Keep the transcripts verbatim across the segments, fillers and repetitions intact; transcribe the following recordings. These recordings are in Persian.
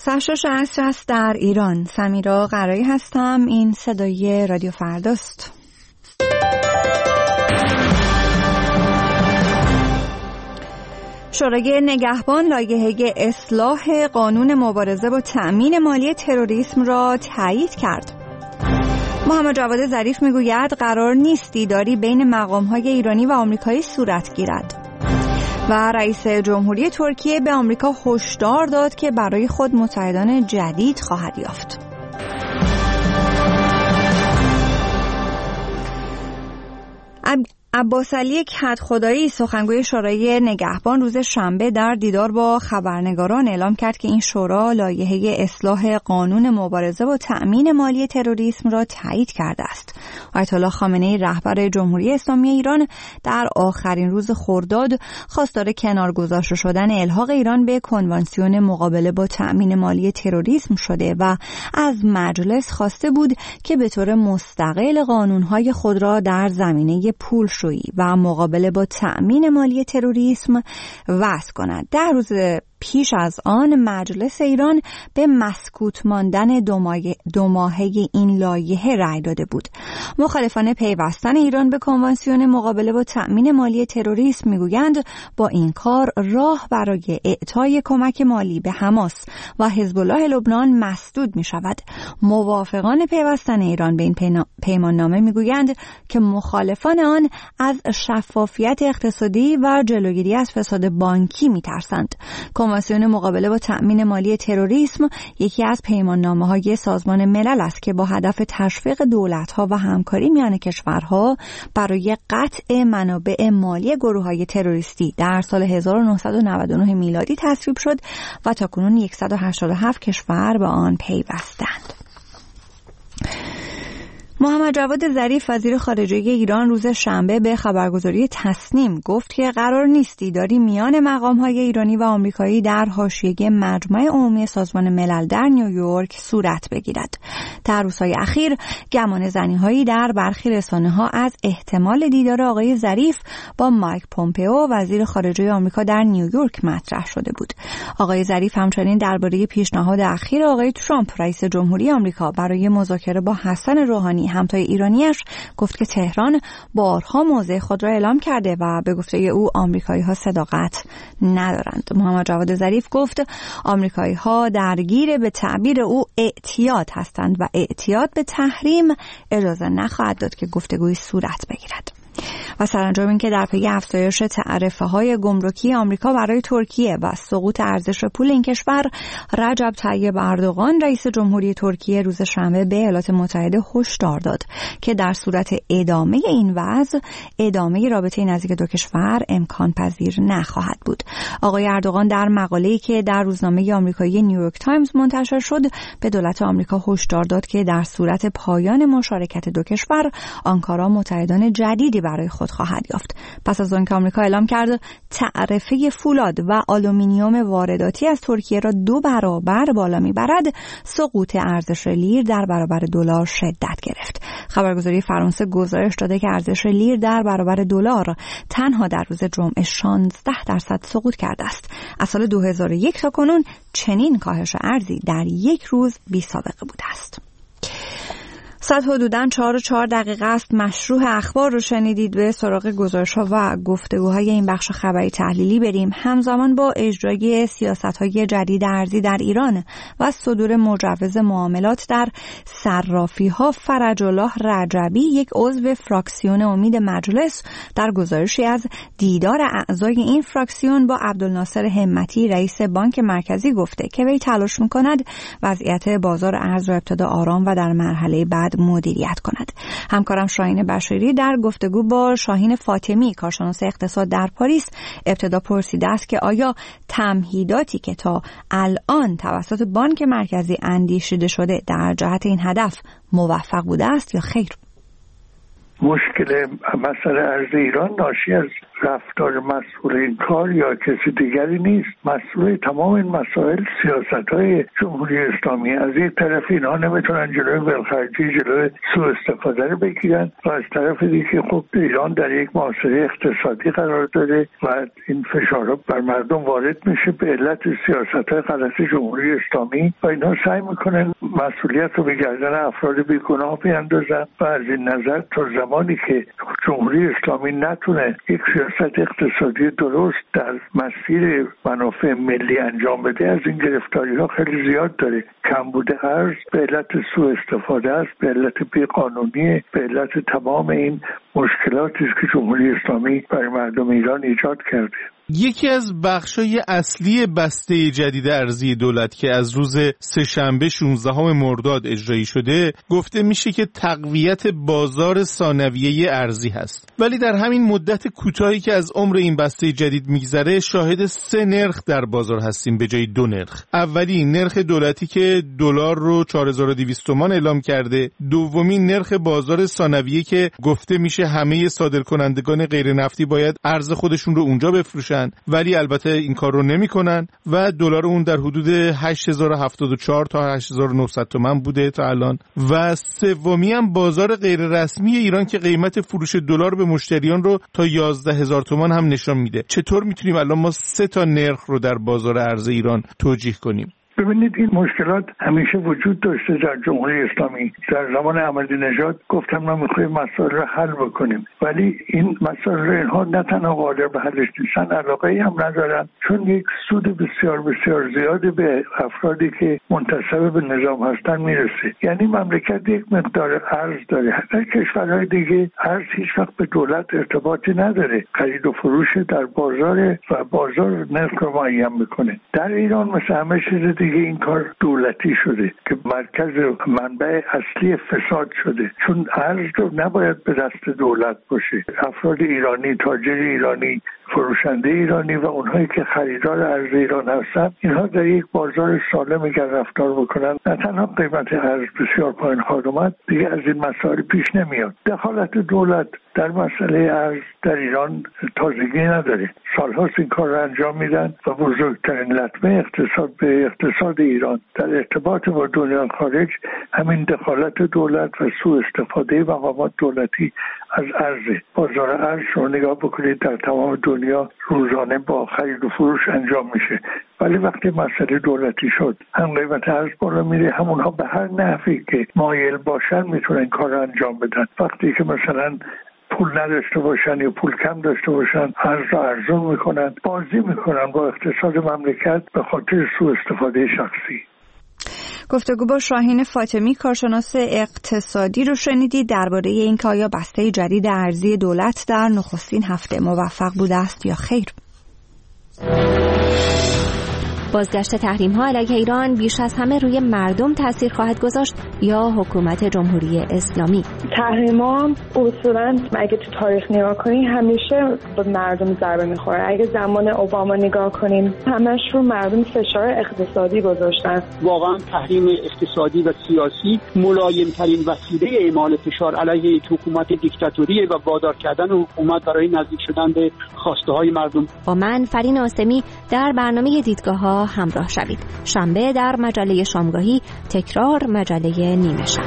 ساعت شش عصر است در ایران. سمیرا قرایی هستم. این صدای رادیو فرداست. شورای نگهبان لایحه اصلاح قانون مبارزه با تأمین مالی تروریسم را تایید کرد. محمد جواد ظریف میگوید قرار نیست دیداری بین مقام‌های ایرانی و آمریکایی صورت گیرد. و رئیس جمهوری ترکیه به آمریکا هشدار داد که برای خود متحدان جدید خواهد یافت. عباس علی کدخدایی سخنگوی شورای نگهبان روز شنبه در دیدار با خبرنگاران اعلام کرد که این شورا لایحه اصلاح قانون مبارزه با تأمین مالی تروریسم را تایید کرده است. آیت الله خامنه‌ای رهبر جمهوری اسلامی ایران در آخرین روز خرداد خواستار کنار گذاشته شدن الحاق ایران به کنوانسیون مقابله با تأمین مالی تروریسم شده و از مجلس خواسته بود که به طور مستقل قانون‌های خود را در زمینه پول و مقابله با تأمین مالی تروریسم وضع کند. در روز پیش از آن مجلس ایران به مسکوت ماندن دو ماهه این لایحه رأی داده بود. مخالفان پیوستن ایران به کنوانسیون مقابله با تأمین مالی تروریسم میگویند با این کار راه برای اعطای کمک مالی به حماس و حزب الله لبنان مسدود می شود. موافقان پیوستن ایران به این پیمان نامه میگویند که مخالفان آن از شفافیت اقتصادی و جلوگیری از فساد بانکی می ترسند. کنوانسیون مقابله با تأمین مالی تروریسم یکی از پیماننامه‌های سازمان ملل است که با هدف تشویق دولت‌ها و همکاری میان کشورها برای قطع منابع مالی گروه‌های تروریستی در سال هزار و نهصد و نود و نه میلادی تصویب شد و تاکنون صد و هشتاد و هفت کشور به آن پیوستند. محمد جواد ظریف وزیر خارجه ایران روز شنبه به خبرگزاری تسنیم گفت که قرار نیست دیداری میان مقام‌های ایرانی و آمریکایی در حاشیه مجمع عمومی سازمان ملل در نیویورک صورت بگیرد. در روزهای اخیر گمانه‌زنی‌هایی در برخی رسانه‌ها از احتمال دیدار آقای ظریف با مایک پومپئو وزیر خارجه آمریکا در نیویورک مطرح شده بود. آقای ظریف همچنین درباره پیشنهاد اخیر آقای ترامپ رئیس جمهوری آمریکا برای مذاکره با حسن روحانی همتای ایرانیش گفت که تهران بارها موضع خود را اعلام کرده و به گفته او آمریکایی‌ها صداقت ندارند. محمد جواد ظریف گفت آمریکایی‌ها درگیر به تعبیر او اعتیاد هستند و اعتیاد به تحریم اجازه نخواهد داد که گفتگوی صورت بگیرد. و سرانجام این که در پی افزایش تعرفه‌های گمرکی آمریکا برای ترکیه و سقوط ارزش پول این کشور، رجب طیب اردوغان رئیس جمهوری ترکیه روز شنبه به ایالات متحده هشدار داد که در صورت ادامه این وضع ادامه رابطه نزدیک دو کشور امکان پذیر نخواهد بود. آقای اردوغان در مقاله‌ای که در روزنامه آمریکایی نیویورک تایمز منتشر شد به دولت آمریکا هشدار داد که در صورت پایان مشارکت دو کشور آنکارا متحدان جدیدی برای خود خواهد یافت. پس از آنکه آمریکا اعلام کرد تعرفه فولاد و آلومینیوم وارداتی از ترکیه را دو برابر بالا میبرد، سقوط ارزش لیر در برابر دلار شدت گرفت. خبرگزاری فرانسه گزارش داده که ارزش لیر در برابر دلار تنها در روز جمعه شانزده درصد سقوط کرده است. از سال دو هزار و یک تا کنون چنین کاهش ارزی در یک روز بی سابقه بوده است. ساعت حدوداً چهار و چهار دقیقه است. مشروع اخبار رو شنیدید. به سراغ گزارش‌ها و گفتگوهای این بخش خبری تحلیلی بریم. همزمان با اجرای سیاست‌های جدید ارزی در ایران و صدور مجوز معاملات در صرافی‌ها، فرج الله رجبی، یک عضو فراکسیون امید مجلس، در گزارشی از دیدار اعضای این فراکسیون با عبدالناصر همتی رئیس بانک مرکزی گفته که وی تلاش می‌کند وضعیت بازار ارز را ابتدا آرام و در مرحله بعد مدیریت کند. همکارم شاهین بشیری در گفتگو با شاهین فاطمی کارشناس اقتصاد در پاریس ابتدا پرسیده است که آیا تمهیداتی که تا الان توسط بانک مرکزی اندیشیده شده در جهت این هدف موفق بوده است یا خیر؟ مشکل مسئله ارز ایران ناشی از رفتار مسئول این کار یا کسی دیگری نیست. مسئول تمام این مسائل سیاست‌های جمهوری اسلامی. از یک طرف اینها نمیتونن جلوی ولخرجی، جلوی سوء استفاده رو بگیرن و از طرف دیگه خب ایران در یک معاصره اقتصادی قرار داره و این فشارها بر مردم وارد میشه به علت سیاست‌های غلط جمهوری اسلامی و اینها سعی میکنن مسئولیت رو به گردن افراد بیگناه بیاندازن و از این نظر تا زمانی که جمهوری اسلامی نتونه یک سیاست اقتصادی درست در مسیر منافع ملی انجام بده، از این گرفتاری ها خیلی زیاد داره. کمبود ارز به علت سوء استفاده است، به علت بیقانونی، به علت تمام این مشکلاتی است که جمهوری اسلامی برای مردم ایران ایجاد کرده. یکی از بخشای اصلی بسته جدید ارزی دولت که از روز سه‌شنبه شانزدهم مرداد اجرایی شده گفته میشه که تقویت بازار ثانویه ارزی هست، ولی در همین مدت کوتاهی که از عمر این بسته جدید میگذره شاهد سه نرخ در بازار هستیم به جای دو نرخ. اولی نرخ دولتی که دلار رو چهار هزار و دویست تومان اعلام کرده، دومی نرخ بازار ثانویه که گفته میشه همه صادرکنندگان غیر نفتی باید ارز خودشون رو اونجا بفروشن ولی البته این کار رو نمی کنن و دلار اون در حدود هشت هزار و هفتاد و چهار تا هشت هزار و نهصد تومان بوده تا الان. و سومی هم بازار غیر رسمی ایران که قیمت فروش دلار به مشتریان رو تا یازده هزار تومان هم نشان میده. چطور میتونیم الان ما سه تا نرخ رو در بازار ارز ایران توجیه کنیم؟ ببینید این مشکلات همیشه وجود داشته در جمهوری اسلامی. در زمان احمدی نژاد گفتم ما میخوایم مسائل رو حل بکنیم، ولی این مسائل رو اینها نه تنها قادر به حلش نیستن، علاقه‌ای هم ندارن، چون یک سود بسیار بسیار زیادی به افرادی که منتسب به نظام هستن میرسه. یعنی مملکت یک مقدار ارز داره. در کشورهای دیگه ارز هیچ وقت به دولت ارتباطی نداره، خرید و فروش در بازار و بازار نرخ رو معین میکنه. در ایران مثل همه چیز دیگه این کار دولتی شده که مرکز منبع اصلی فساد شده، چون ارز رو نباید به دست دولت باشه. افراد ایرانی، تاجر ایرانی، فروشنده ایرانی و اونهایی که خریدار ارز ایران هستن، اینها در یک بازار سالم اگر رفتار بکنن، نه تنها قیمت ارز بسیار پایین خواهد اومد، دیگه از این مسائل پیش نمیاد. دخالت دولت در مسئله ارز در ایران تازگی نداره. سالهاست این کار رو انجام میدن و بزرگترین لطمه اقتصاد به اقتصاد ایران در ارتباط با دنیا خارج همین دخالت دولت و سوء استفاده مقامات دولتی از ارز. بازار ارز رو نگاه بکنید در تمام دنیا روزانه با خرید و فروش انجام میشه، ولی وقتی مسئله دولتی شد هم قیمت ارز بالا میره، همونها به هر نحوی که مایل باشن میتونن کار رو انجام بدن. وقتی که مثلا پول نداشته باشن یا پول کم داشته باشن، ارز رو ارزون میکنن، بازی میکنن با اقتصاد مملکت به خاطر سوء استفاده شخصی. گفتگو با شاهین فاطمی کارشناس اقتصادی رو شنیدید درباره اینکه آیا بسته جدید ارزی دولت در نخستین هفته موفق بوده است یا خیر. بازگشت تحریم‌ها علیه ایران بیش از همه روی مردم تاثیر خواهد گذاشت یا حکومت جمهوری اسلامی؟ تحریم‌ها اصولاً اگه تو تاریخ نگاه کنیم همیشه به مردم ضربه می‌خوره. اگه زمان اوباما نگاه کنیم همش رو مردم فشار اقتصادی گذاشتن. واقعاً تحریم اقتصادی و سیاسی ملایم‌ترین وسیله اعمال فشار علیه حکومت دیکتاتوری و وادار کردن حکومت برای نزدیک شدن به خواسته‌های مردم. با من فرین آسمی در برنامه دیدگاه‌ها همراه شوید. شنبه در مجله شامگاهی، تکرار مجله نیمه شب.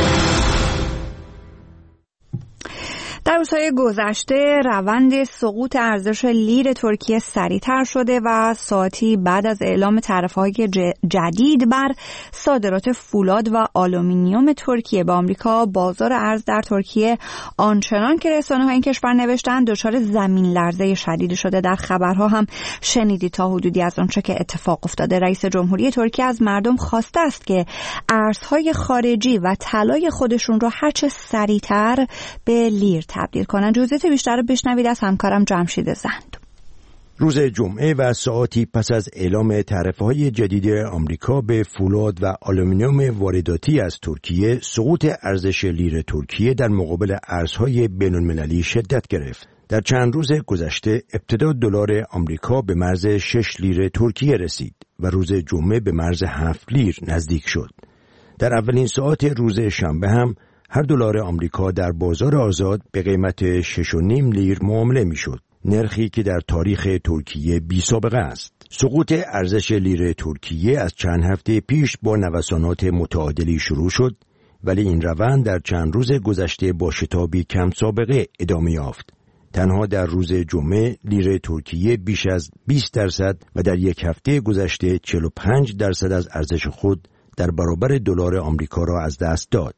در روزهای گذشته روند سقوط ارزش لیر ترکیه سریعتر شده و ساعتی بعد از اعلام تعرفه‌های جدید بر صادرات فولاد و آلومینیوم ترکیه به آمریکا، بازار ارز در ترکیه آنچنان که رسانه‌های این کشور نوشتند دچار زمین لرزه شدیدی شده. در خبرها هم شنیدید تا حدودی از آنچه که اتفاق افتاده. رئیس جمهوری ترکیه از مردم خواسته است که ارزهای خارجی و طلای خودشون را هرچه سریعتر به لیر تبدیل کنن. جزئیات بیشتر رو بشنوید از همکارم جمشید زند. روز جمعه و ساعتی پس از اعلام تعرفه‌های جدید آمریکا به فولاد و آلومینیوم وارداتی از ترکیه، سقوط ارزش لیر ترکیه در مقابل ارزهای بین‌المللی شدت گرفت. در چند روز گذشته ابتدا دلار آمریکا به مرز شش لیر ترکیه رسید و روز جمعه به مرز هفت لیر نزدیک شد. در اولین ساعت روز شنبه هم هر دلار آمریکا در بازار آزاد به قیمت شش و نیم لیر معامله می شد. نرخی که در تاریخ ترکیه بی سابقه است. سقوط ارزش لیره ترکیه از چند هفته پیش با نوسانات متعادلی شروع شد، ولی این روند در چند روز گذشته با شتابی کم سابقه ادامه یافت. تنها در روز جمعه لیره ترکیه بیش از بیست درصد و در یک هفته گذشته چهل و پنج درصد از ارزش خود در برابر دلار آمریکا را از دست داد.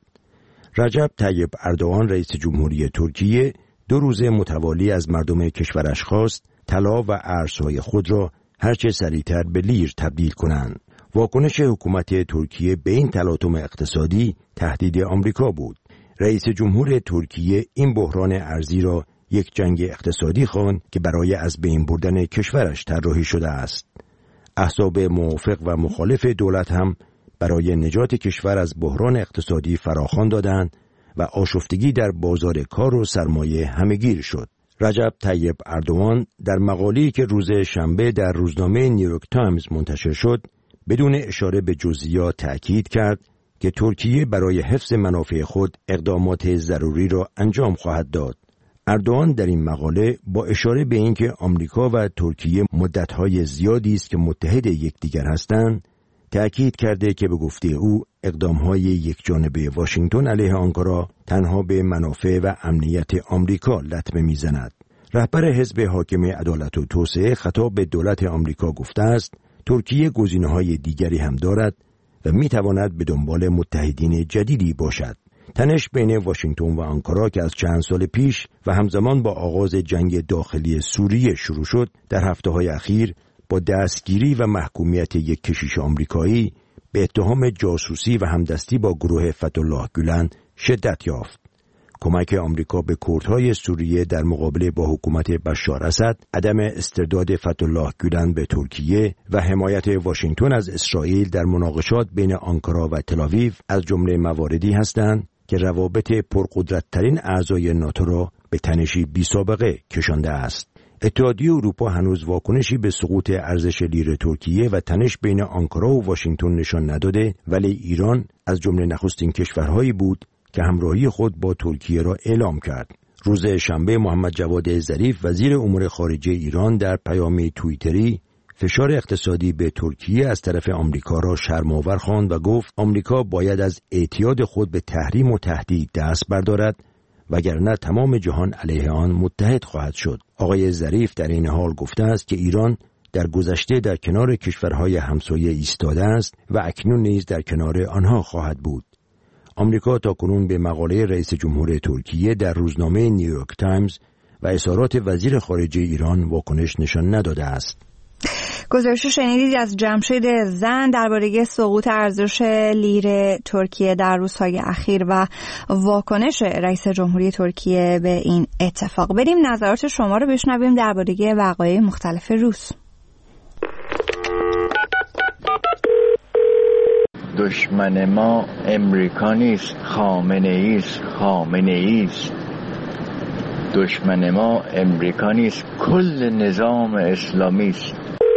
رجب طیب اردوغان رئیس جمهوری ترکیه دو روز متوالی از مردم کشورش خواست طلا و ارزهای خود را هرچه سریعتر به لیر تبدیل کنند. واکنش حکومت ترکیه به این تلاطم اقتصادی تهدید آمریکا بود. رئیس جمهور ترکیه این بحران ارزی را یک جنگ اقتصادی خواند که برای از بین بردن کشورش طراحی شده است. احزاب موافق و مخالف دولت هم برای نجات کشور از بحران اقتصادی فراخوان دادند و آشفتگی در بازار کار و سرمایه همه‌گیر شد. رجب طیب اردوغان در مقاله‌ای که روز شنبه در روزنامه نیویورک تایمز منتشر شد، بدون اشاره به جزئیات تأکید کرد که ترکیه برای حفظ منافع خود اقدامات ضروری را انجام خواهد داد. اردوغان در این مقاله با اشاره به اینکه آمریکا و ترکیه مدت‌های زیادی است که متحد یکدیگر هستند، تأکید کرده که به گفته او اقدام‌های یکجانبه واشنگتن علیه آنکارا تنها به منافع و امنیت آمریکا لطمه می‌زند. رهبر حزب حاکم عدالت و توسعه خطاب به دولت آمریکا گفته است ترکیه گزینه‌های دیگری هم دارد و می‌تواند به دنبال متحدین جدیدی باشد. تنش بین واشنگتن و آنکارا که از چند سال پیش و همزمان با آغاز جنگ داخلی سوریه شروع شد، در هفته‌های اخیر با دستگیری و محکومیت یک کشیش آمریکایی به اتهام جاسوسی و همدستی با گروه فتح‌الله گولن شدت یافت. کمک آمریکا به کردهای سوریه در مقابله با حکومت بشار اسد، عدم استرداد فتح‌الله گولن به ترکیه و حمایت واشنگتن از اسرائیل در مناقشات بین آنکارا و تل‌آویو از جمله مواردی هستند که روابط پرقدرت‌ترین اعضای ناتو را به تنشی بی‌سابقه کشانده است. اتحادیه اروپا هنوز واکنشی به سقوط ارزش لیره ترکیه و تنش بین آنکارا و واشنگتن نشان نداده، ولی ایران از جمله نخستین کشورهایی بود که همراهی خود با ترکیه را اعلام کرد. روز شنبه محمد جواد ظریف وزیر امور خارجه ایران در پیامی توییتری فشار اقتصادی به ترکیه از طرف آمریکا را شرم‌آور خواند و گفت آمریکا باید از اعتیاد خود به تحریم و تهدید دست بردارد وگرنه تمام جهان علیه آن متحد خواهد شد. آقای ظریف در این حال گفته است که ایران در گذشته در کنار کشورهای همسایه ایستاده است و اکنون نیز در کنار آنها خواهد بود. آمریکا تاکنون به مقاله رئیس جمهور ترکیه در روزنامه نیویورک تایمز و اظهارات وزیر خارجه ایران واکنش نشان نداده است. گزارش شنیدید از جمشید زن درباره سقوط ارزش لیره ترکیه در روزهای اخیر و واکنش رئیس جمهوری ترکیه به این اتفاق. بریم نظرات شما رو بشنویم درباره وقایع مختلف روز. دشمن ما امریکا نیست، خامنه ای است، خامنه ای است. دشمن ما امریکا نیست، کل نظام اسلامی است.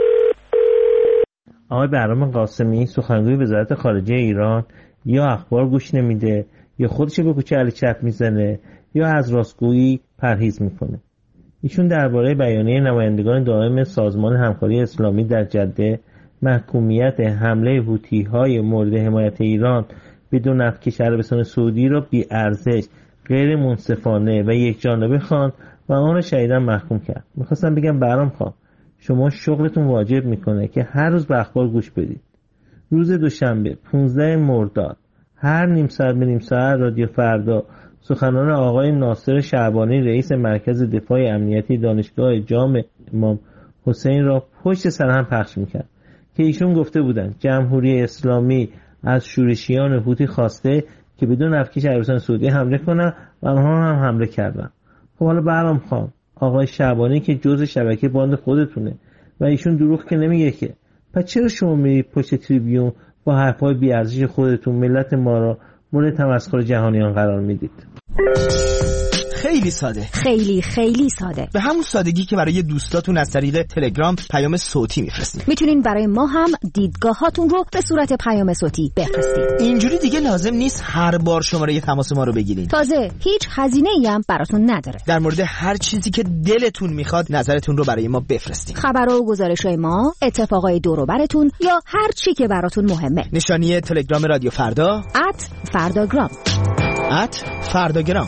آقای بهرام قاسمی سخنگوی وزارت خارجه ایران یا اخبار گوش نمیده یا خودش به کوچه علی چپ میزنه یا از راستگویی پرهیز میکنه. ایشون درباره بیانیه نمایندگان دائم سازمان همکاری اسلامی در جده محکومیت حمله حوثی‌های مورد حمایت ایران به دو نفتکش عربستان سعودی را بی ارزش، غیر منصفانه و یکجانبه خواند و آن را شدیداً محکوم کرد. میخواستم بگم بهرام خان، شما شغلتون واجب میکنه که هر روز به اخبار گوش بدید. روز دوشنبه پانزده مرداد هر نیم ساعت به نیم ساعت رادیو فردا سخنان آقای ناصر شعبانی رئیس مرکز دفاع امنیتی دانشگاه جامع امام حسین را پشت سر هم پخش میکرد که ایشون گفته بودند جمهوری اسلامی از شورشیان حوثی خواسته که بدون نفتکش عربستان سعودی حمله کنن و آنها هم حمله کردن. خب حالا بهرام خان، آقای شعبانی که جزء شبکه باند خودتونه و ایشون دروغ که نمیگه که، پس چرا شما میرید پشت تریبیون با حرفای بی ارزش خودتون ملت ما را مورد تمسخر جهانیان قرار میدید؟ خیلی ساده. خیلی خیلی ساده. به همون سادگی که برای دوستاتون از طریق تلگرام پیام صوتی میفرستید. میتونین برای ما هم دیدگاهاتون رو به صورت پیام صوتی بفرستید. اینجوری دیگه لازم نیست هر بار شماره تماس ما رو بگیرین. تازه هیچ هزینه‌ای هم براتون نداره. در مورد هر چیزی که دلتون میخواد نظرتون رو برای ما بفرستید. خبرها و گزارش‌های ما، اتفاقای دور و براتون یا هر چی که براتون مهمه. نشانی تلگرام رادیو فردا ات فرداگرام ات فرداگرام.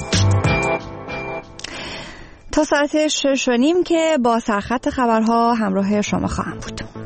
تا ساعت شش و نیم که با سرخط خبرها همراه شما خواهم بود.